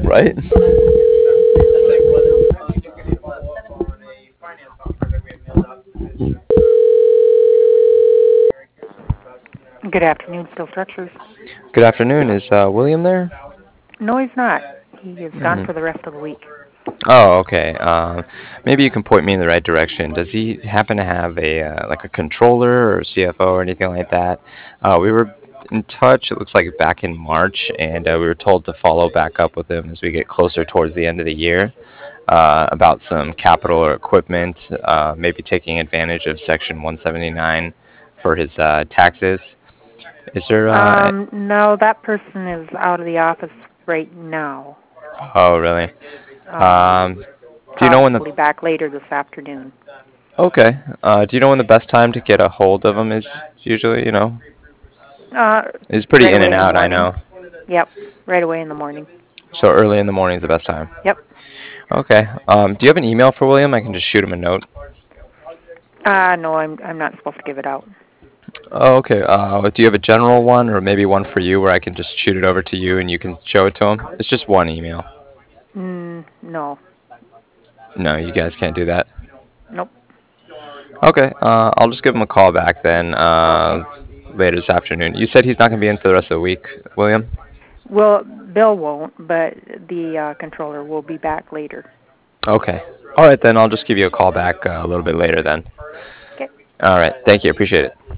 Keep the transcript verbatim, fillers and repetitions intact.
right? Good afternoon, Steel Structures. Good afternoon. Is uh, William there? No, he's not. He is gone Mm. for the rest of the week. Oh, okay. Um, maybe you can point me in the right direction. Does he happen to have a uh, like a controller or C F O or anything like that? Uh, we were in touch. It looks like back in March, and uh, we were told to follow back up with him as we get closer towards the end of the year uh, about some capital or equipment, uh, maybe taking advantage of Section one seventy-nine for his uh, taxes. Is there? Uh, Um, no, that person is out of the office right now. oh, really? Um, Um, do you know when the Possibly back later this afternoon. Okay. Uh, do you know when the best time to get a hold of him is usually? You know, Uh, he's pretty right in away and in the out. I morning. know. Yep, right away in the morning. So early in the morning is the best time. Yep. Okay. Um, do you have an email for William? I can just shoot him a note. Uh, no, I'm I'm not supposed to give it out. Oh, okay. Uh, do you have a general one, or maybe one for you, where I can just shoot it over to you and you can show it to him? It's just one email. Mm, no. No, you guys can't do that. Nope. Okay. Uh, I'll just give him a call back then. Uh, Okay. later this afternoon. You said he's not going to be in for the rest of the week, William. Well, Bill won't, but the uh, controller will be back later. Okay. All right then. I'll just give you a call back uh, a little bit later then. Okay. All right. Thank you. Appreciate it.